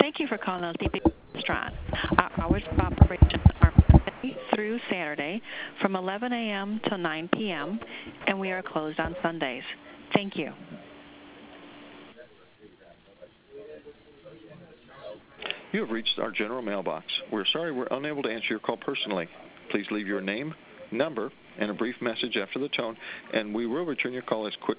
Thank you for calling El Típico Restaurant. Our hours of operation are Monday through Saturday from 11 a.m. till 9 p.m., and we are closed on Sundays. Thank you. You have reached our general mailbox. We're sorry we're unable to answer your call personally. Please leave your name, number, and a brief message after the tone, and we will return your call as quickly